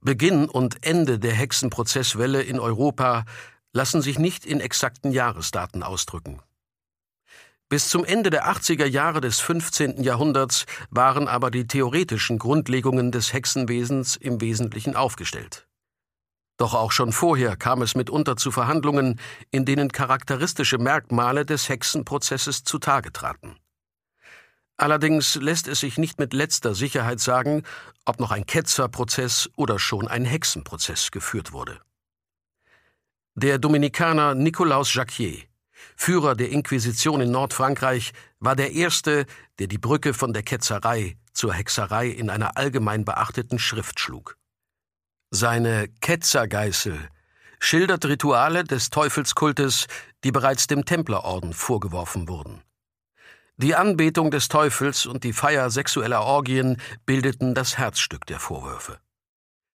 Beginn und Ende der Hexenprozesswelle in Europa lassen sich nicht in exakten Jahresdaten ausdrücken. Bis zum Ende der 80er Jahre des 15. Jahrhunderts waren aber die theoretischen Grundlegungen des Hexenwesens im Wesentlichen aufgestellt. Doch auch schon vorher kam es mitunter zu Verhandlungen, in denen charakteristische Merkmale des Hexenprozesses zutage traten. Allerdings lässt es sich nicht mit letzter Sicherheit sagen, ob noch ein Ketzerprozess oder schon ein Hexenprozess geführt wurde. Der Dominikaner Nicolaus Jacquier, Führer der Inquisition in Nordfrankreich, war der Erste, der die Brücke von der Ketzerei zur Hexerei in einer allgemein beachteten Schrift schlug. Seine Ketzergeißel schildert Rituale des Teufelskultes, die bereits dem Templerorden vorgeworfen wurden. Die Anbetung des Teufels und die Feier sexueller Orgien bildeten das Herzstück der Vorwürfe.